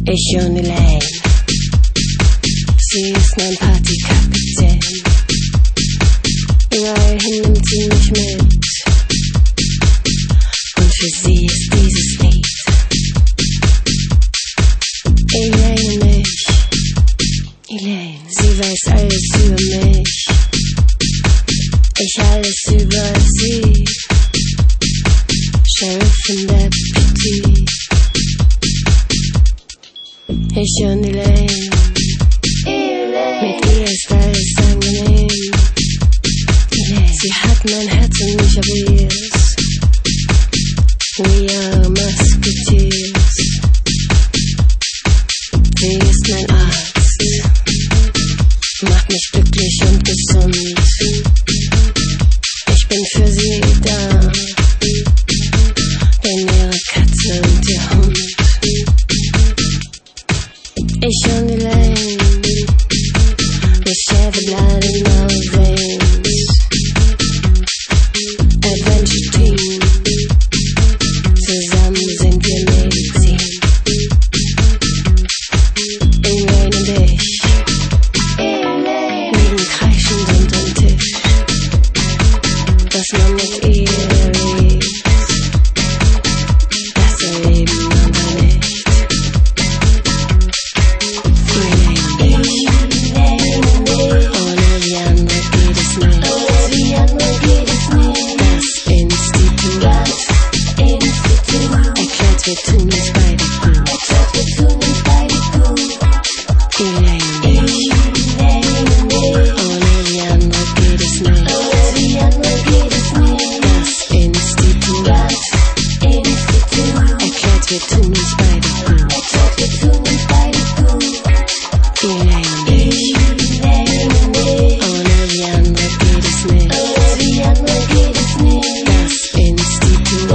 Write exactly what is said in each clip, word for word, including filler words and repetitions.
Ich und Elaine, sie ist mein Partykapitän. Überall hin nimmt sie mich mit, und für sie ist dieses Lied. Elaine und ich, Elaine, sie weiß alles über mich, ich alles über sie. Sheriff and Deputy, ich und Elaine, mit ihr ist alles angenehm. Sie hat mein Herz und ich hab ihrs. We are Musketeers. Sie ist mein Arzt, macht mich glücklich und gesund. Ich bin für sie da, bin ihre Katze und ihr Hund. Ich und Elaine, we share the blood in our veins. Adventure Team, zusammen sind wir Medizin. Elaine und ich liegen kreischend unterm Tisch, dass man mit ihr redet, das erleben aber nicht. Wir tun uns beide gut. Wir tun uns beide gut. Elaine und ich. Ohne die andere geht es nicht. Das Institut erklärt, wir tun uns beide gut. Elaine und ich. Ohne die andere geht es nicht. Das Institut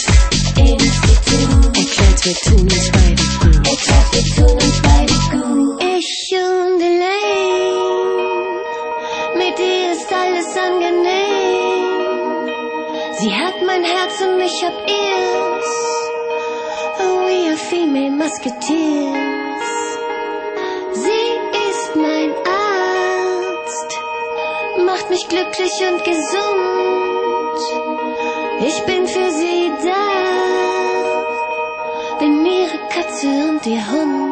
erklärt, wir tun uns beide gut. Erklärt, wir tun uns beide gut. Ich und Elaine, mit ihr ist alles angenehm. Sie hat mein Herz und ich hab ihrs. Oh, we are female musketeers. Sie ist mein Arzt, macht mich glücklich und gesund. Ich bin für sie da, bin ihre Katze und ihr Hund.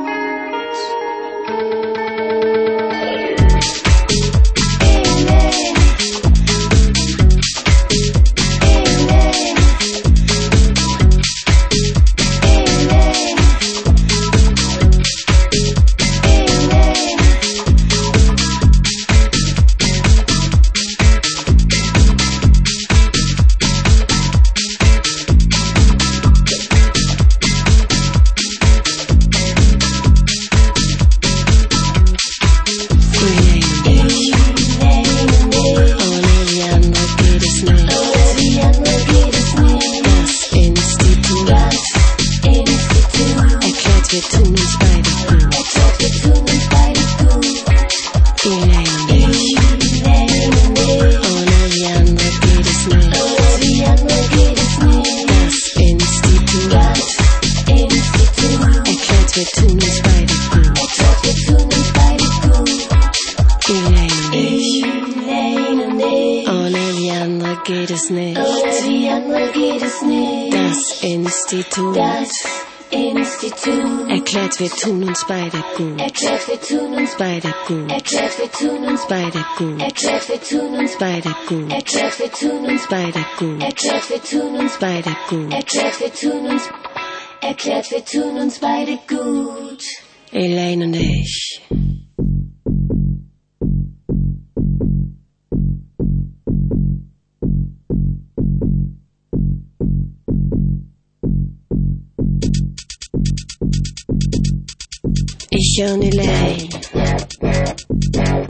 Wir tun uns beide gut. Erklärt, wir tun uns beide gut. Elaine und ich. Ohne die andere geht es nicht. Das Institut erklärt, wir tun uns beide gut. Elaine und ich. Ohne die andere geht es nicht. Das Institut Institut erklärt, wir tun uns beide gut. Erklärt, wir tun uns beide gut. Erklärt, wir tun uns beide gut. Erklärt, wir tun uns beide gut. Erklärt, wir tun uns beide gut. Erklärt, wir tun uns beide gut. Erklärt, wir tun uns Erklärt, wir tun uns beide gut. Elaine und ich. Ich und Elaine.